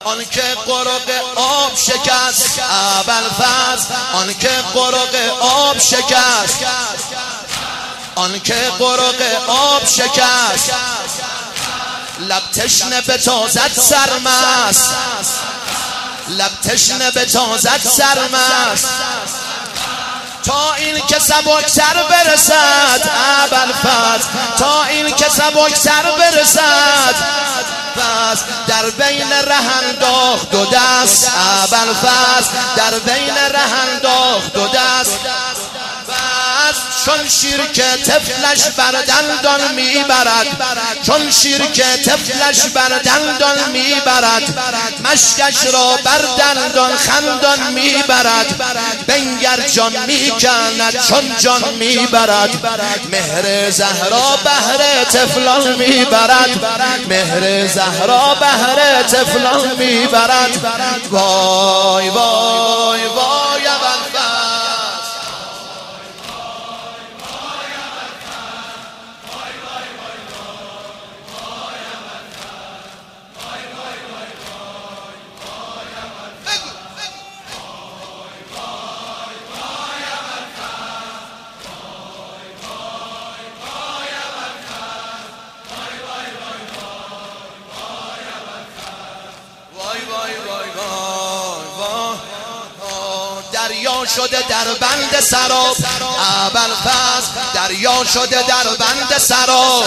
آن که قرق آب شکست ابوالفضل، آن که قرق آب شکست، آن که قرق آب شکست، لب تشنه به تازد سرمست، لب تشنه به تازد سرمست، تا این که سبکتر برسد ابوالفضل، تا این که سبکتر برسد، پس در بین ره انداخت دو دست ابوالفضل، در بین ره انداخت دو دست، چون شیر که طفلش بر دندان میبرد، چون شیر که طفلش بر دندان میبرد، مشکش را بر دندان خندان میبرد، بنگر جان میکند چون جان میبرد، مهر زهرا بهر طفلان میبرد، مهر زهرا بهر طفلان میبرد. وای وای وای دریا شده در بند سراب ابوالفضل، دریا شده در بند سراب،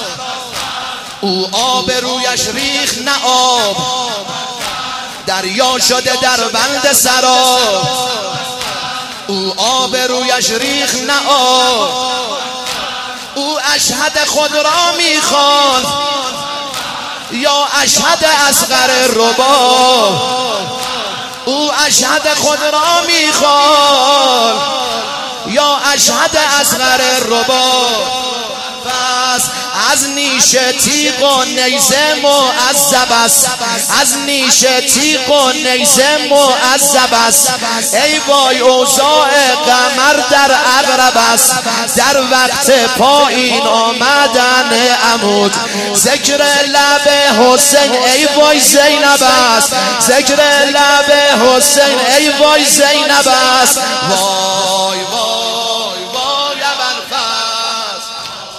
او آب رویش ریخ نه آب، دریا شده در بند سراب، او آب رویش ریخ نه آب، او اشهد خود را میخواند یا اشهد اصغر رباب، او اشهد خود را میخواند یا اشهد اصغر رباب، پس از نیش تیغ و نیزه معذب است، از نیش تیغ و نیزه معذب است، ای وای اوضاع قمر در عقرب است، در وقت پایین آمدن عمود، ذکر لب حسین ای وای زینب است، ذکر لب حسین ای وای زینب است. وای وای وای ابوالفضل،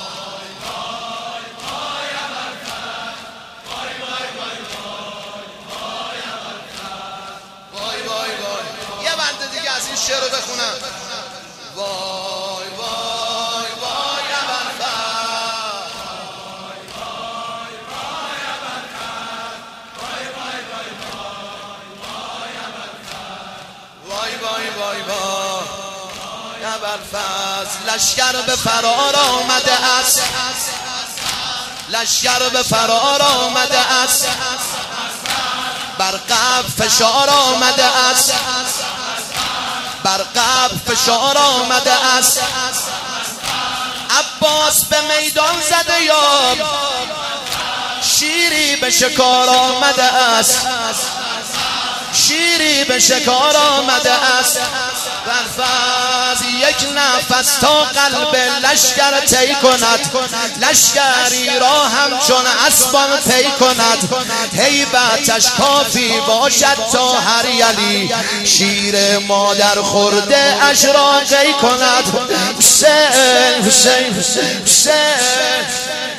وای وای وای. یه بند دیگه از این شعر رو بخونم. وای وای وای ابوالفضل، وای وای وای وای ابوالفضل. لشکر به فرار آمده است، لشکر به فرار آمده است، بر قلب فشار آمده است، بر قلب فشار آمده است، عباس به میدان زده یاب، شیری به شکار آمده است، شیری به شکار آمده است. ابوالفضل یک نفس تا قلب لشکر طی کند، لشکری را همچون اسبان پی کند، هیبتش کافی باشد تا هر یلی، شیر مادر خورده اش را قی کند. حسین حسین حسین حسین